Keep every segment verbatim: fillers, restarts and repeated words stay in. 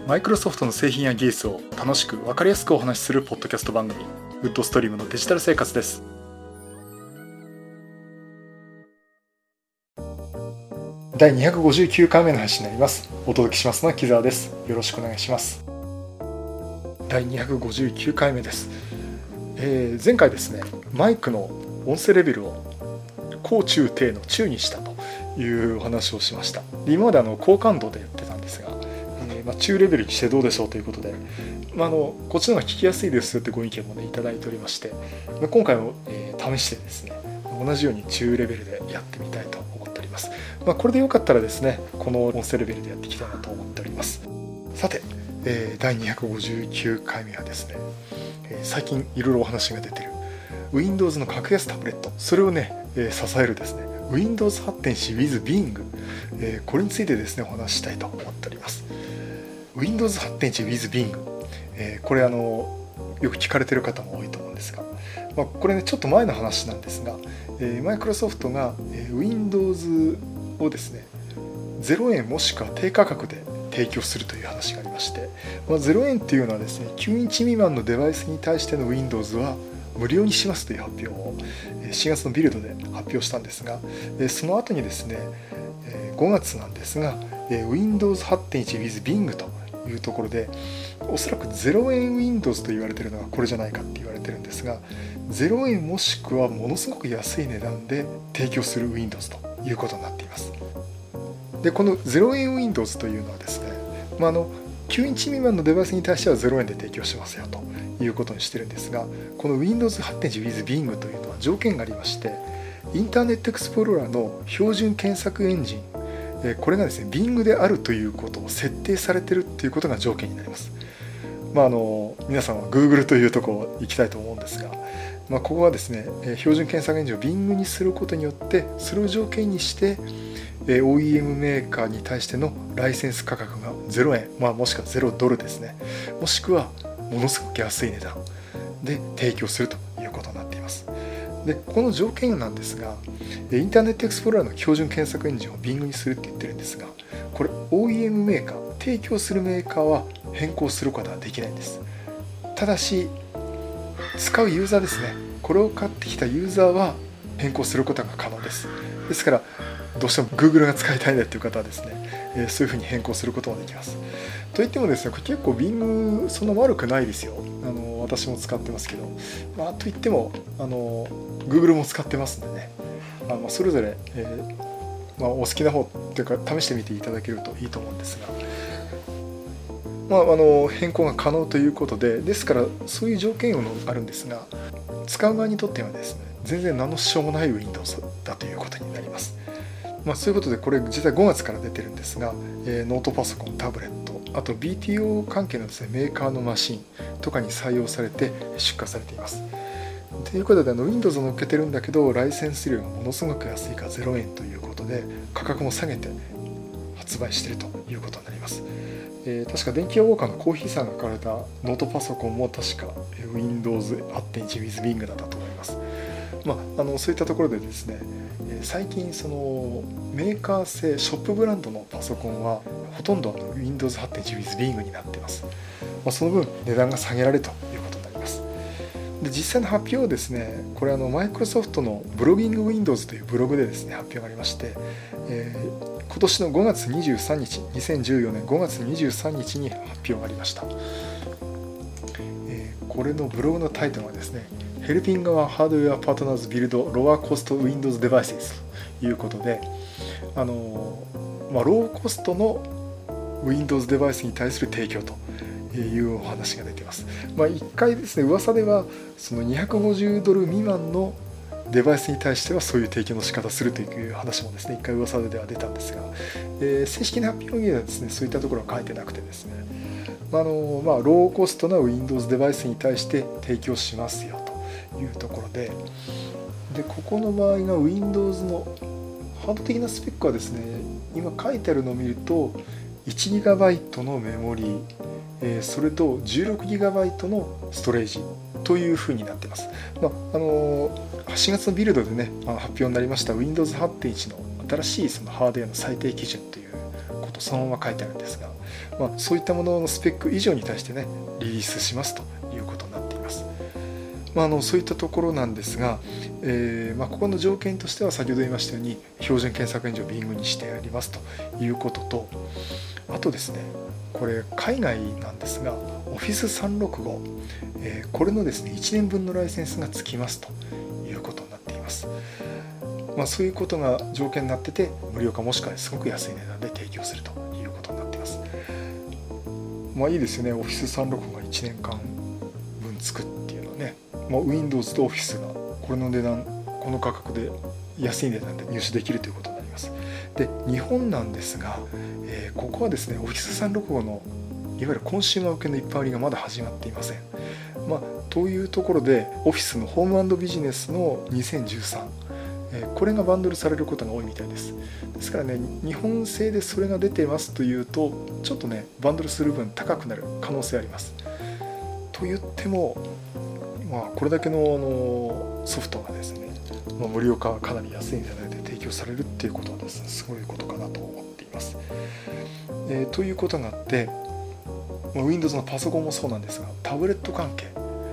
マイクロソフトの製品や技術を楽しく分かりやすくお話しするポッドキャスト番組、ウッドストリームのデジタル生活です。だいにひゃくごじゅうきゅうかいめの配信になります。お届けしますのは木澤です。よろしくお願いします。だいにひゃくごじゅうきゅうかいめです。えー、前回ですね、マイクの音声レベルを高中低の中にしたというお話をしました。今まであの高感度でやってたんですが、えーまあ、中レベルにしてどうでしょうということで、まあ、あのこっちの方が聞きやすいですってご意見もねいただいておりまして、まあ、今回も、えー、試してですね同じように中レベルでやってみたいと思っております。まあ、これでよかったらですねこの音声レベルでやっていきたいなと思っております。さて、えー、だいにひゃくごじゅうきゅうかいめはですね、えー、最近いろいろお話が出ている Windows の格安タブレット、それをね、えー、支えるですね ウィンドウズはちてんよん with Bing、えー、これについてですねお話ししたいと思っております。 ウィンドウズはちてんよん with Bing、えー、これあのよく聞かれている方も多いと思うんですが、まあ、これねちょっと前の話なんですが、えー、マイクロソフトが、えー、Windows をですねゼロえんもしくは低価格で提供するという話がありまして、まあ、ゼロえんっていうのはですねきゅうインチ未満のデバイスに対しての Windows は無料にしますという発表をしがつのビルドで発表したんですが、その後にですねごがつなんですが ウィンドウズはちてんよん with Bing というところで、おそらくゼロえん Windows と言われているのがこれじゃないかって言われてるんですが、ゼロえんもしくはものすごく安い値段で提供する Windows ということになっています。でこのゼロえん Windows というのはですね、まあ、あのきゅうインチ未満のデバイスに対してはゼロえんで提供しますよということにしてるんですが、この ウィンドウズはちてんよん with Bing というのは条件がありまして、インターネットエクスプローラーの標準検索エンジン、これがですね Bing であるということを設定されているということが条件になります。まあ、あの皆さんは Google というところ行きたいと思うんですが、まあ、ここはですね標準検索エンジンを Bing にすることによって、それを条件にしてオーイーエム メーカーに対してのライセンス価格がゼロえん、まあ、もしくはゼロドルですね、もしくはものすごく安い値段で提供するということになっています。でこの条件なんですが、インターネットエクスプローラーの標準検索エンジンを Bing にするって言ってるんですが、これ オーイーエム メーカー、提供するメーカーは変更することはできないんです。ただし使うユーザーですね、これを買ってきたユーザーは変更することが可能です。ですからどうしても Google が使いたいねっていう方はですね、えー、そういうふうに変更することもできます。といってもですね、これ結構 Bing そんな悪くないですよ。あの私も使ってますけど、まあ、といってもあの Google も使ってますんでね、あのそれぞれ、えーまあ、お好きな方というか試してみていただけるといいと思うんですが、まあ、あの変更が可能ということで、ですからそういう条件があるんですが、使う側にとってはですね全然何の支障もない Windows だということになります。まあ、そういうことでこれ実際ごがつから出てるんですが、えー、ノートパソコン、タブレット、あと ビーティーオー 関係のですねメーカーのマシンとかに採用されて出荷されています。ということであの Windows を乗っけてるんだけどライセンス料がものすごく安いからゼロえんということで価格も下げて発売しているということになります。えー、確か電気屋ウォーカーのコーヒーさんが書かれたノートパソコンも確か ウィンドウズはちてんよん with Bing だったと思います。まあ、あのそういったところでですね、最近そのメーカー製ショップブランドのパソコンはほとんど ウィンドウズはちてんよん with Bing になっています。まあ、その分値段が下げられるということになります。で実際の発表はですね、これあのマイクロソフトのブロギング Windows というブログでですね発表がありまして、えー、今年のごがつにじゅうさんにち、にせんじゅうよねんごがつにじゅうさんにちに発表がありました。えー、これのブログのタイトルはですね、Helping our hardware partners build lower cost Windows devices ということで、あのまあ、ローコストの Windows デバイスに対する提供というお話が出ています。まあ、いっかいですね噂ではそのにひゃくごじゅうドル未満のデバイスに対してはそういう提供の仕方をするという話もですねいっかい噂では出たんですが、えー、正式な発表にはですねそういったところは書いてなくてですね、まあのまあ、ローコストな Windows デバイスに対して提供しますよというところで、でここの場合が Windows のハード的なスペックはですね、今書いてあるのを見ると いちギガバイト のメモリー、えー、それと じゅうろくギガバイト のストレージというふうになっています。まああのー、しがつのビルドでね発表になりました ウィンドウズはちてんいち の新しいそのハードウェアの最低基準というこことそのまま書いてあるんですが、まあ、そういったもののスペック以上に対してねリリースしますということになっています。まあ、あのそういったところなんですが、えーまあ、ここの条件としては先ほど言いましたように標準検索エンジンを Bing にしてありますということと、あとですねこれ海外なんですが オフィスさんろくご、えー、これのですねいちねんぶんのライセンスがつきますということになっています。まあ、そういうことが条件になってて無料化もしくはすごく安い値段で提供するということになっています。まあいいですよね。 オフィスさんろくごがいちねんかんぶんつくっていうのはね、まあ、Windows と Office がこれの値段この価格で安い値段で入手できるということになります。で日本なんですが、えー、ここはですね オフィスさんろくごのいわゆるコンシューマー向けの一般売りがまだ始まっていません。まあ、というところで Office のホーム&ビジネスのにせんじゅうさん、えー、これがバンドルされることが多いみたいです。ですからね日本製でそれが出てますというとちょっとねバンドルする分高くなる可能性あります。と言っても、まあ、これだけの、あのソフトがですね、まあ、無料化はかなり安い値段で提供されるっていうことはですねすごいことかなと思っています。えー、ということがあって、まあ、Windows のパソコンもそうなんですがタブレット関係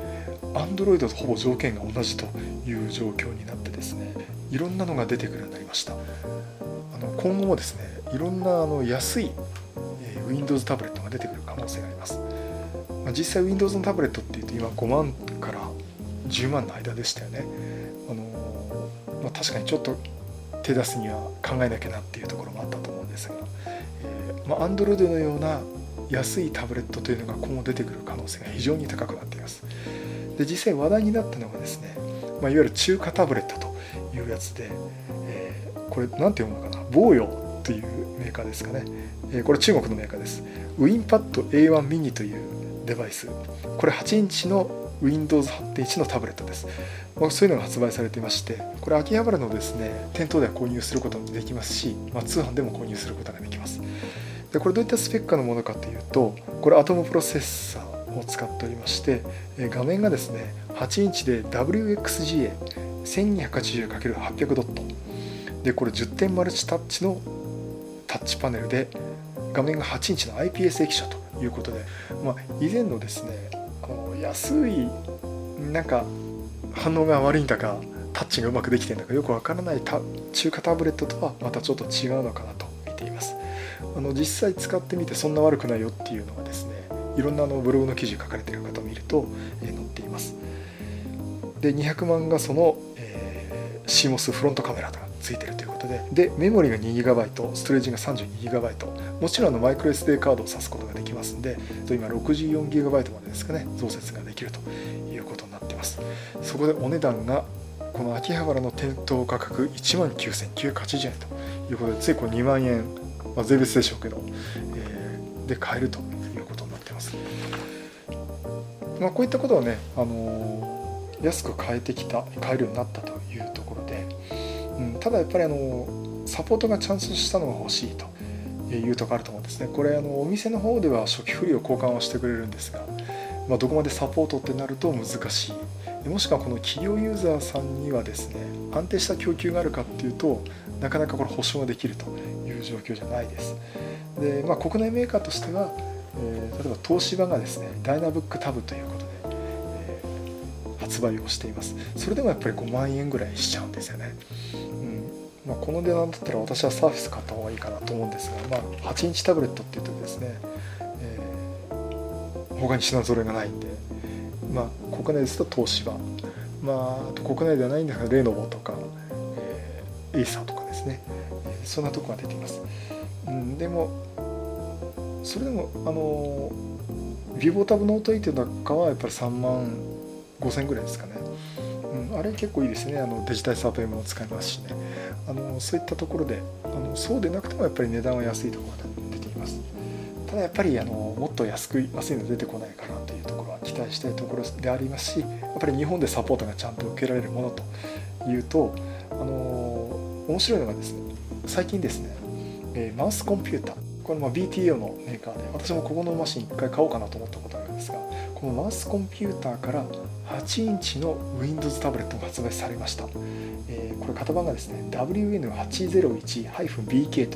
Android とほぼ条件が同じという状況になってですねいろんなのが出てくるようになりました。あの今後もですねいろんなあの安い、えー、Windows タブレットが出てくる可能性があります。まあ、実際 Windows のタブレットっていうと今ごまんからじゅうまんの間でしたよね。あのーまあ、確かにちょっと手出すには考えなきゃなっていうところもあったと思うんですが、えーまあ、Android のような安いタブレットというのが今後出てくる可能性が非常に高くなっています。で実際話題になったのがですね、まあ、いわゆる中華タブレットというやつで、えー、これ何て読むのかな、ボーヨというメーカーですかね、えー、これ中国のメーカーです。 WinPad エーワン mini というデバイス、これはちインチの ウィンドウズはちてんいち のタブレットです。まあ、そういうのが発売されていまして、これ秋葉原のですね店頭では購入することもできますし、まあ、通販でも購入することができます。でこれどういったスペックのものかというと、これアトムプロセッサーを使っておりまして、画面がですねはちインチで ダブリューエックスジーエーせんにひゃくはちじゅうかけるはっぴゃく ドットで、これじゅってんマルチタッチのタッチパネルで、画面がはちインチの アイピーエス 液晶ということで、まあ、以前のですねあの安いなんか反応が悪いんだかタッチがうまくできてるんだかよくわからない中華タブレットとはまたちょっと違うのかなと見ています。あの実際使ってみてそんな悪くないよっていうのがですね、いろんなあのブログの記事書かれている方を見ると、えー、載っています。でにひゃくまん画素の、えー、シーモス フロントカメラがついているということで、でメモリが にギガバイト、 ストレージが さんじゅうにギガバイト、 もちろんあのマイクロ エスディー カードを挿すことができますんで、今 ろくじゅうよんギガバイト までですかね増設ができるということになっています。そこでお値段がこの秋葉原の店頭価格 いちまんきゅうせんきゅうひゃくはちじゅうえんということで、ついこれにまんえん、まあ、税別でしょうけど、えー、で買えるということになっています。まあ、こういったことはね、あのー、安く買えてきた買えるようになったというところで、うん、ただやっぱりあのサポートがちゃんとしたのが欲しいというところあると思うんですね。これあのお店の方では初期不利を交換をしてくれるんですが、まあ、どこまでサポートってなると難しい。もしくはこの企業ユーザーさんにはですね安定した供給があるかっていうとなかなかこれ保証ができるという状況じゃないです。で、まあ、国内メーカーとしては、えー、例えば東芝がですねダイナブックタブということで、えー、発売をしています。それでもやっぱりごまんえんぐらいしちゃうんですよね。うんまあ、この値段だったら私はサーフィス買った方がいいかなと思うんですが、まあ、はちインチタブレットっていうとですね、えー、他に品揃えがないんで、まあ、国内ですと東芝、まあ、あと国内ではないんですがレノボとか、えー、エイサーとかですね、えー、そんなとこが出ています。うん、でもそれでもあのビボタブノートエイトなんかはやっぱりさんまんごせんぐらいですかね。うん、あれ結構いいですね。あのデジタルサーベイも使えますしね。あのそういったところであのそうでなくてもやっぱり値段は安いところが出ています。ただやっぱりあのもっと安く安いの出てこないかなというところは期待したいところでありますし、やっぱり日本でサポートがちゃんと受けられるものというと、あの面白いのがですね、最近ですね、えー、マウスコンピューター、これまあ ビーティーオー のメーカーで、私もここのマシンいっかい買おうかなと思ったことがあるんですが、このマウスコンピューターからはちインチの Windows タブレットが発売されました。えー、これ型番がですね ダブリューエヌはちぜろいち ビーケー と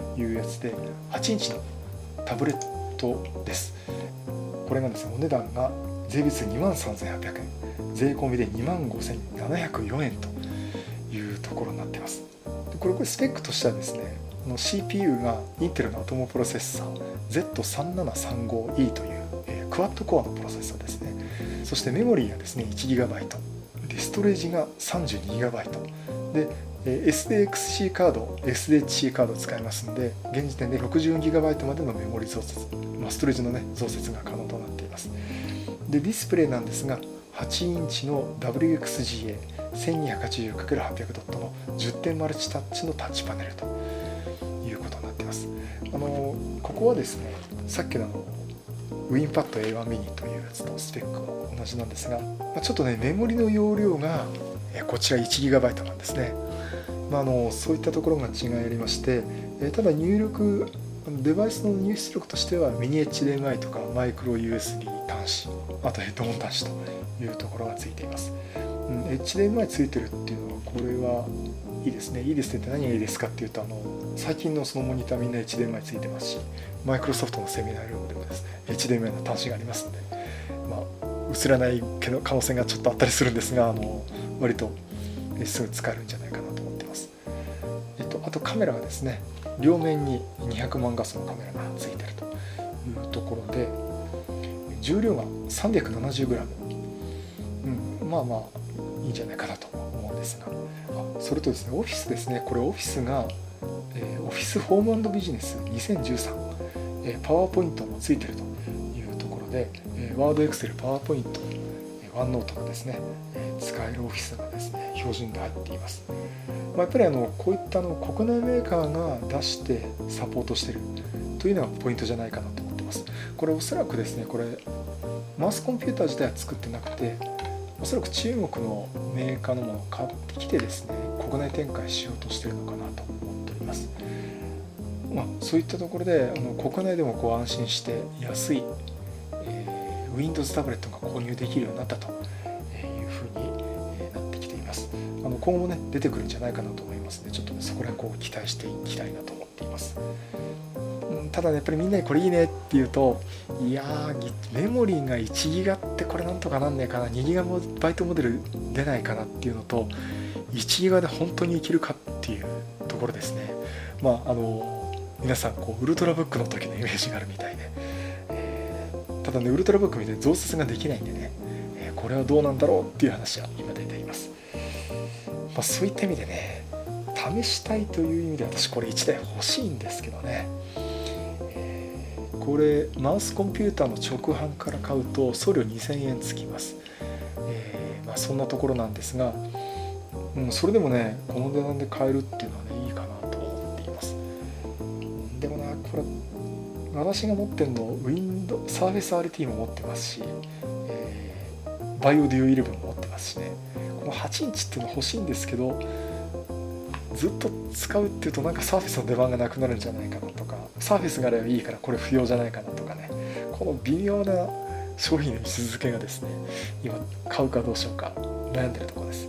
いうやつではちインチのタブレットです。これがですね、お値段が税別にまんさんぜんはっぴゃくえん、税込みでにまんごせんななひゃくよえんというところになっています。でこれこれスペックとしてはですね、の シーピーユー がインテルのアトムプロセッサー ゼットさんななさんごイー という、えー、クワッドコアのプロセッサーですね。そしてメモリーがですね いちギガバイト、 でストレージが さんじゅうにギガバイト で、えー、エスディーエックスシー カード エスディーエイチシー カードを使いますので、現時点で ろくじゅうよんギガバイト までのメモリ増設、まあ、ストレージの、ね、増設が可能となっています。でディスプレイなんですがはちインチの ダブリューエックスジーエーせんにひゃくはちじゅうかけるはっぴゃく ドットのじゅってんマルチタッチのタッチパネルということになっています。あのここはですね、さっきのあのウィンパッド エーワン ミニというやつとスペックは同じなんですが、まあ、ちょっとねメモリの容量がこちら いちギガバイト なんですね。まあ、あのそういったところが違いありまして、ただ入力デバイスの入出力としてはミニ エイチディーエムアイ とかマイクロ ユーエスビー 端子、あとヘッドホン端子というところがついています。うん、エイチディーエムアイ ついてるっていうのはこれはいいですね。いいですねって何がいいですかっていうと、あの最近のそのモニターみんな エイチディーエムアイ ついてますし、マイクロソフトのセミナールームでもですね エイチディーエムアイ の端子がありますので、まあ、映らない可能性がちょっとあったりするんですが、あの割とすぐ使えるんじゃないかなと思ってます。えっと、あとカメラがですね、両面ににひゃくまん画素のカメラがついているというところで、重量が さんびゃくななじゅうグラム、うん、まあまあいいんじゃないかなと思うんですが、あそれとですね、オフィスですね。これオフィスが、えー、オフィスホーム&ビジネスにせんじゅうさん、えー、パワーポイントもついているというところで、えー、ワードエクセルパワーポイント、ワンノートがですね、えー、使えるオフィスがですね標準で入っています。まあ、やっぱりあのこういったあの国内メーカーが出してサポートしているというのがポイントじゃないかなと思ってます。これおそらくですね、これマウスコンピューター自体は作ってなくて、おそらく中国のメーカーのものを買ってきてですね、国内展開しようとしているのかなと思っております。まあ、そういったところであの国内でもこう安心して安い、えー、Windows タブレットが購入できるようになったというふうになってきています。あの今後もね出てくるんじゃないかなと思いますので、ちょっと、ね、そこら辺こう期待していきたいなと思っています。ただね、やっぱりみんなにこれいいねって言うと、いやーメモリーがいちギガってこれなんとかなんねえかな、にギガバイトモデル出ないかなっていうのと、いちギガで本当にいけるかっていうところですね。まああの皆さんこうウルトラブックの時のイメージがあるみたいで、えー、ただねウルトラブックみたいに増設ができないんでね、えー、これはどうなんだろうっていう話は今出ています。まあ、そういった意味でね、試したいという意味で私これいちだい欲しいんですけどね、えー、これマウスコンピューターの直販から買うと送料にせんえんつきます。えーまあ、そんなところなんですが、うん、それでもねこの値段で買えるっていうのはねいいかなと思っています。でもな、これ私が持ってるの Windows Surface アールティー も持ってますし、えー、バイオデュオじゅういちも持ってますしね、このはちインチっていうの欲しいんですけど、ずっと使うっていうとなんかサーフェスの出番がなくなるんじゃないかなとか、サーフェスがあればいいからこれ不要じゃないかなとかね、この微妙な商品の位置づけがですね、今買うかどうしようか悩んでるところです。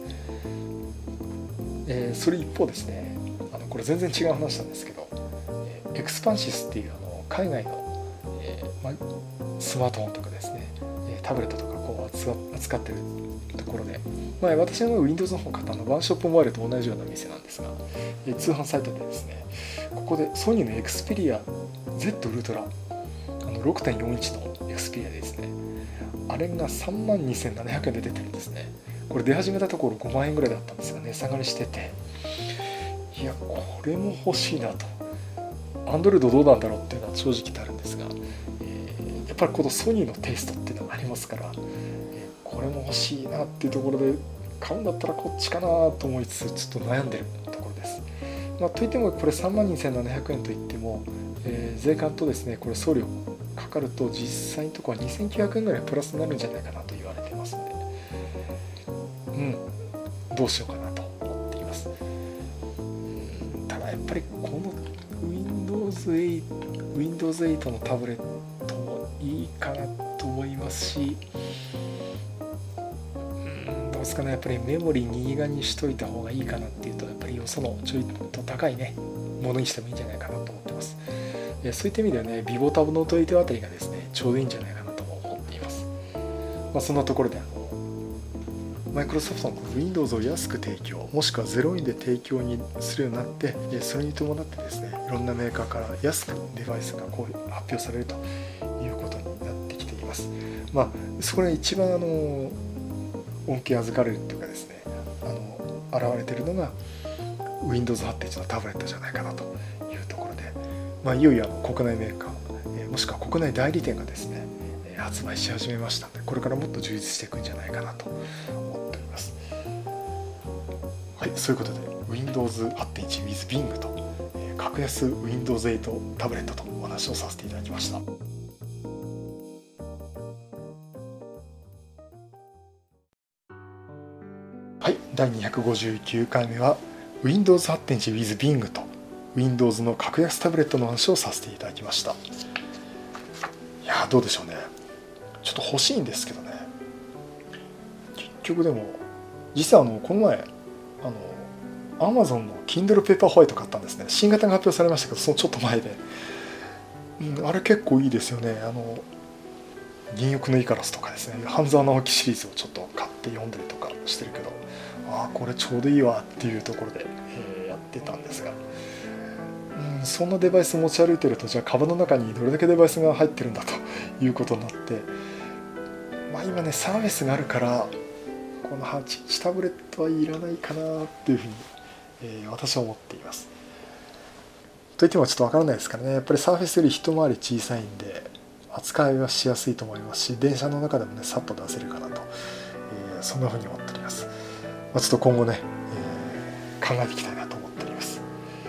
えー、それ一方ですね、あのこれ全然違う話なんですけど、エクスパンシスっていうあの海外の、えーまあ、スマートフォンとかですね、タブレットとかこう扱ってるところで、まあ、私の Windows の方買ったのワンショップモバイルと同じような店なんですが、え通販サイトでですね、ここでソニーの Xperia Z ウルトラあの ろくてんよんインチの Xperia ですね、あれが さんまんにせんななひゃくえんで出てるんですね。これ出始めたところごまんえんぐらいだったんですが値下がりしてて、いやこれも欲しいなと、Android どうなんだろうっていうのは正直あるんですが、えー、やっぱりこのソニーのテイストっていうのがありますから、えー、これも欲しいなっていうところで買うんだったらこっちかなと思いつつちょっと悩んでるところです。まあ、といってもこれ さんまんにせんななひゃくえんといっても、えー、税関とですねこれ送料かかると実際のところはにせんきゅうひゃくえんぐらいプラスになるんじゃないかなと言われてますので、うんどうしようかなと思っています。うんただやっぱりこの Windows エイト Windows エイトのタブレットもいいかなと思いますし、うんどうですかね、やっぱりメモリーにギガにしといた方がいいかなっていうと、やっぱりよそのちょいと高いねものにしてもいいんじゃないかなと思ってます。そういった意味ではね、ビボタブノートエイトあたりがですね、ちょうどいいんじゃないかなとも思っています。まあ、そんなところで、あのマイクロソフトの Windows を安く提供、もしくはゼロえんで提供にするようになって、それに伴ってですね、いろんなメーカーから安くデバイスがこう発表されるということになってきています。まあ、そこで一番あの恩恵預かれるっていうかですね、あの現れているのが ウィンドウズはちてんいち のタブレットじゃないかなというところで、まあ、いよいよあの国内メーカー、もしくは国内代理店がですね、発売し始めましたので、これからもっと充実していくんじゃないかなと思っております。はい、そういうことで ウィンドウズはちてんいち with Bing と、えー、格安 ウィンドウズエイト タブレットとお話をさせていただきました。はい、だいにひゃくごじゅうきゅうかいめは ウィンドウズはちてんいち with Bing と Windows の格安タブレットの話をさせていただきました。いやどうでしょうね、ちょっと欲しいんですけどね。結局でも実はあのこの前あの Amazon の Kindle Paperwhite 買ったんですね。新型が発表されましたけど、そのちょっと前で、うん、あれ結構いいですよね。あの銀翼のイカロスとかですね、半沢直樹シリーズをちょっと買って読んだりとかしてるけど、ああこれちょうどいいわっていうところで、えー、やってたんですが、うん、そんなデバイス持ち歩いてると、じゃあカバンの中にどれだけデバイスが入ってるんだということになって、まあ、今ねサービスがあるからこのはちインチタブレットはいらないかなっていうふうに、えー、私は思っています。といってもちょっとわからないですからね、やっぱりサーフェスより一回り小さいんで扱いはしやすいと思いますし、電車の中でもねさっと出せるかなと、えー、そんなふうに思っております。まあ、ちょっと今後ね、えー、考えていきたいなと思っております。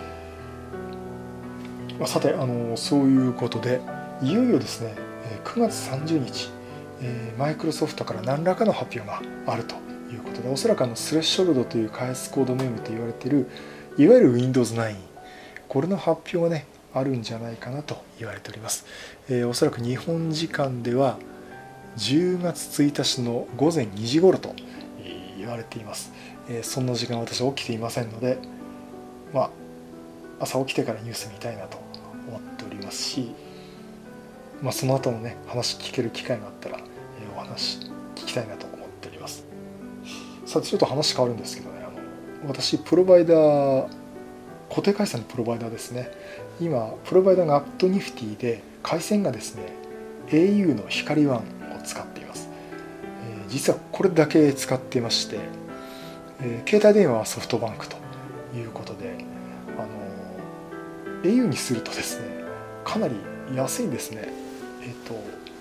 まあ、さてあのそういうことでいよいよですねくがつさんじゅうにち、マイクロソフトから何らかの発表があるということで、おそらくあのスレッショルドという開発コードネームと言われているいわゆる ウィンドウズナイン、 これの発表がねあるんじゃないかなと言われております。えー、おそらく日本時間ではじゅうがつついたちのごぜんにじ頃と言われています。えー、そんな時間私は起きていませんので、まあ朝起きてからニュース見たいなと思っておりますし、まあ、その後のね話聞ける機会があったら、えー、お話聞きたいなと思っております。さてちょっと話変わるんですけどね、あの私プロバイダー、固定回線のプロバイダーですね、今プロバイダーがアットニフティで回線がですね エーユー の光ワンを使っています。えー、実はこれだけ使っていまして、えー、携帯電話はソフトバンクということで、あの エーユー にするとですねかなり安いんですね。えっと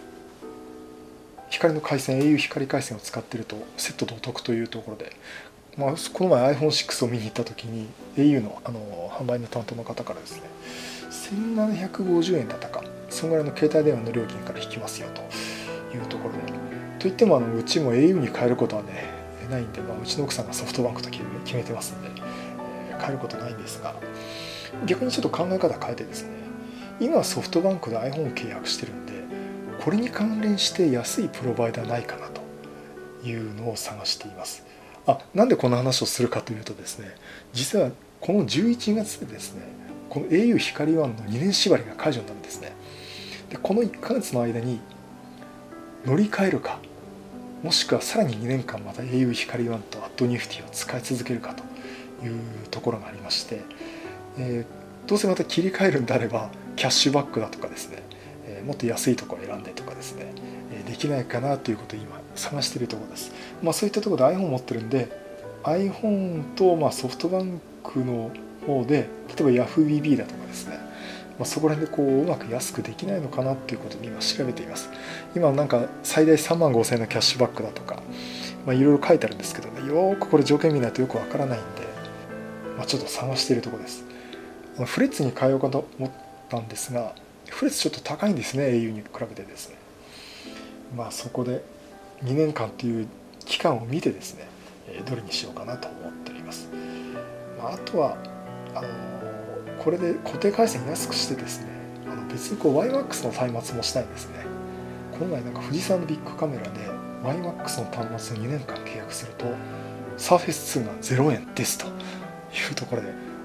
光の回線 エーユー 光回線を使っているとセットでお得というところで、まあ、この前 アイフォンシックス を見に行った時に エーユー の, あの販売の担当の方からですねせんななひゃくごじゅうえんだったか、そのぐらいの携帯電話の料金から引きますよというところで、といってもあのうちも エーユー に変えることはねないんで、まあ、うちの奥さんがソフトバンクと決めてますんで、えー、変えることないんですが、逆にちょっと考え方変えてですね、今ソフトバンクで iPhone を契約してるんで、これに関連して安いプロバイダーないかなというのを探しています。あ、なんでこの話をするかというとですね、実はこのじゅういちがつでですね、この エーユー 光ワンのにねん縛りが解除になるんですね。でこのいっかげつの間に乗り換えるか、もしくはさらににねんかんまた エーユー 光ワンとアットニフティを使い続けるかというところがありまして、えー、どうせまた切り替えるんであればキャッシュバックだとかですね、えー、もっと安いところを選んでとかですね、えー、できないかなということを今探しているところです。まあ、そういったところで iPhone 持ってるんで iPhone とまあソフトバンクの方で例えば YahooBB だとかですね、まあ、そこら辺でこううまく安くできないのかなっていうことで今調べています。今なんか最大さんまんごせんえんのキャッシュバックだとか、まあ、いろいろ書いてあるんですけどね、よーくこれ条件見ないとよくわからないんで、まあ、ちょっと探しているところです。フレッツに変えようかと思ったんですが、フレッツちょっと高いんですね、 エーユー に比べてですね。まあそこでにねんかんという期間を見てですね、どれにしようかなと思っております。まあ、あとはあのこれで固定回線安くしてですね、あの別にこう ワイマックス の端末もしたいんですね。この前なんか富士山のビッグカメラで ワイマックス の端末をにねんかん契約すると サーフェスツー がゼロえんですというところで、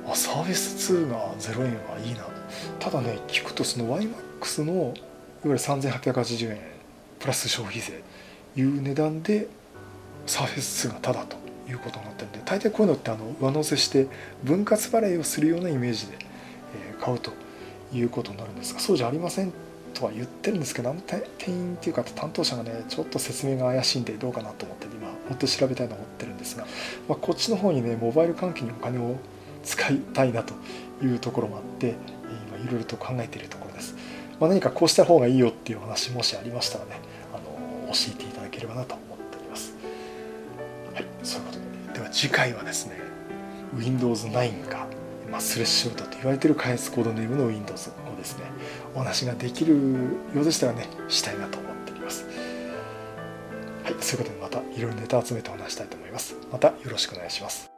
あ、サーフェスツーがゼロえんはいいな。ただね、聞くとその ワイマックス のいわゆるさんぜんはっぴゃくはちじゅうえんプラス消費税いう値段でサーフェスツーがタダということになってるんで、大抵こういうのってあの上乗せして分割払いをするようなイメージで買うということになるんですが、そうじゃありませんとは言ってるんですけど、店員っていうか担当者がねちょっと説明が怪しいんでどうかなと思って今もっと調べたいと思ってるんですが、まあ、こっちの方にねモバイル関係にお金を使いたいなというところもあって今いろいろと考えているところです。まあ、何かこうした方がいいよっていう話もしありましたらね、あの教えていただければなと思っております。はい、そういうことで、では次回はですね ウィンドウズナイン が、まあ、スレッシュアウトと言われている開発コードネームの Windows をですねお話ができるようでしたらねしたいなと思っております。はい、そういうことでまたいろいろネタ集めてお話したいと思います。またよろしくお願いします。